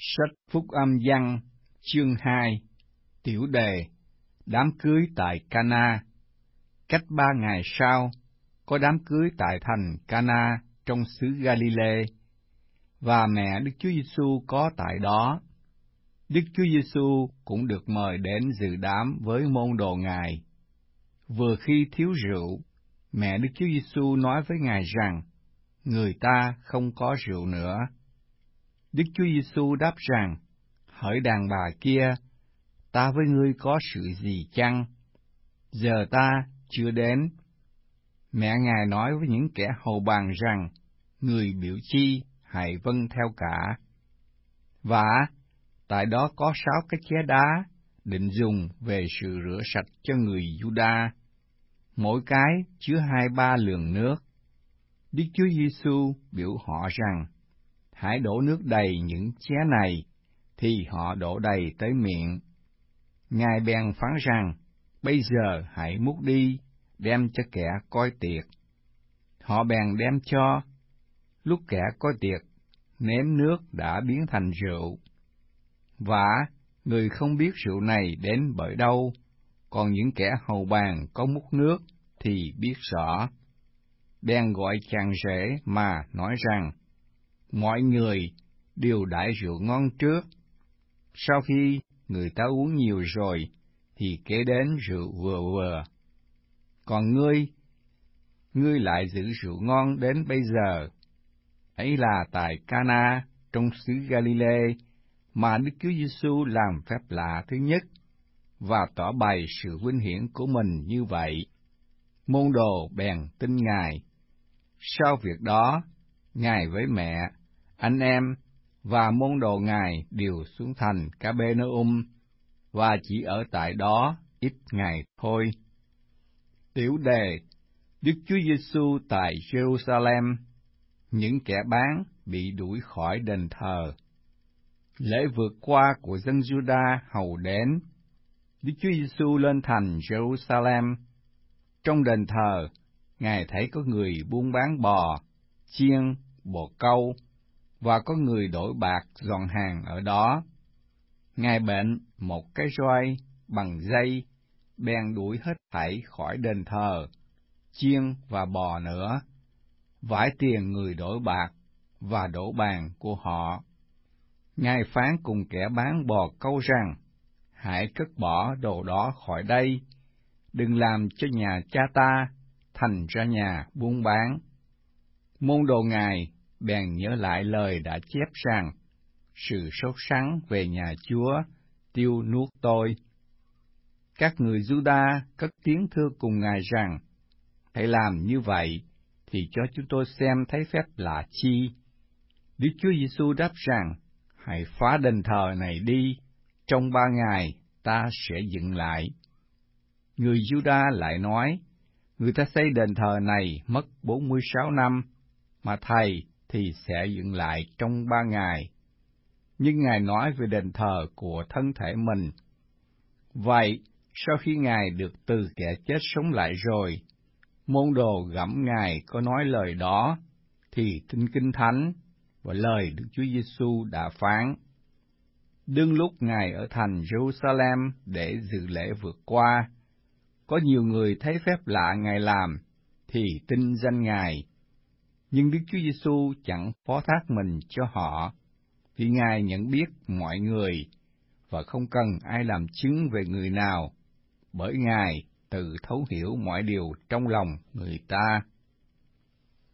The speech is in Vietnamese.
Sách Phúc Âm Giăng, chương 2, tiểu đề, đám cưới tại Cana. Cách 3 ngày sau, có đám cưới tại thành Cana trong xứ Galilee, và mẹ Đức Chúa Giêsu có tại đó. Đức Chúa Giêsu cũng được mời đến dự đám với môn đồ Ngài. Vừa khi thiếu rượu, mẹ Đức Chúa Giêsu nói với Ngài rằng, người ta không có rượu nữa. Đức Chúa Giêsu đáp rằng, hỡi đàn bà kia, ta với ngươi có sự gì chăng? Giờ ta chưa đến. Mẹ Ngài nói với những kẻ hầu bàn rằng, người biểu chi, hãy vâng theo cả. Và tại đó có 6 cái ché đá, định dùng về sự rửa sạch cho người Giu-đa, mỗi cái chứa 2-3 lường nước. Đức Chúa Giêsu biểu họ rằng, hãy đổ nước đầy những ché này, thì họ đổ đầy tới miệng. Ngài bèn phán rằng, bây giờ hãy múc đi, đem cho kẻ coi tiệc. Họ bèn đem cho. Lúc kẻ coi tiệc, nếm nước đã biến thành rượu. Và người không biết rượu này đến bởi đâu, còn những kẻ hầu bàn có múc nước thì biết rõ. Bèn gọi chàng rể mà nói rằng, mọi người đều đãi rượu ngon trước. Sau khi người ta uống nhiều rồi, thì kế đến rượu vừa vừa. Còn ngươi lại giữ rượu ngon đến bây giờ. Ấy là tại Cana trong xứ Galilee mà Đức Chúa Giêsu làm phép lạ thứ nhất và tỏ bày sự vinh hiển của mình như vậy. Môn đồ bèn tin Ngài. Sau việc đó, Ngài với mẹ, anh em và môn đồ Ngài đều xuống thành Ca-bê-nơ-um và chỉ ở tại đó ít ngày thôi. Tiểu đề, Đức Chúa Giêsu tại Jerusalem, những kẻ bán bị đuổi khỏi đền thờ. Lễ vượt qua của dân Giu-đa hầu đến. Đức Chúa Giêsu lên thành Jerusalem. Trong đền thờ, Ngài thấy có người buôn bán bò, chiên, bồ câu, và có người đổi bạc dọn hàng ở đó. Ngài bệnh một cái roi bằng dây, bèn đuổi hết thảy khỏi đền thờ, chiên và bò nữa, vải tiền người đổi bạc và đổ bàn của họ. Ngài phán cùng kẻ bán bò câu rằng, hãy cất bỏ đồ đó khỏi đây, đừng làm cho nhà cha ta thành ra nhà buôn bán. Môn đồ Ngài bèn nhớ lại lời đã chép rằng, sự sốt sắng về nhà Chúa tiêu nuốt tôi. Các người Giu-đa cất tiếng thưa cùng Ngài rằng, hãy làm như vậy, thì cho chúng tôi xem thấy phép lạ chi. Đức Chúa Giêsu đáp rằng, hãy phá đền thờ này đi, trong 3 ngày ta sẽ dựng lại. Người Giu-đa lại nói, người ta xây đền thờ này mất 46 năm, mà thầy thì sẽ dựng lại trong 3 ngày. Nhưng Ngài nói về đền thờ của thân thể mình. Vậy, sau khi Ngài được từ kẻ chết sống lại rồi, môn đồ gẫm Ngài có nói lời đó, thì tin Kinh Thánh và lời Đức Chúa Giêsu đã phán. Đương lúc Ngài ở thành Jerusalem để dự lễ vượt qua, có nhiều người thấy phép lạ Ngài làm, thì tin danh Ngài. Nhưng Đức Chúa Giêsu chẳng phó thác mình cho họ, vì Ngài nhận biết mọi người, và không cần ai làm chứng về người nào, bởi Ngài tự thấu hiểu mọi điều trong lòng người ta.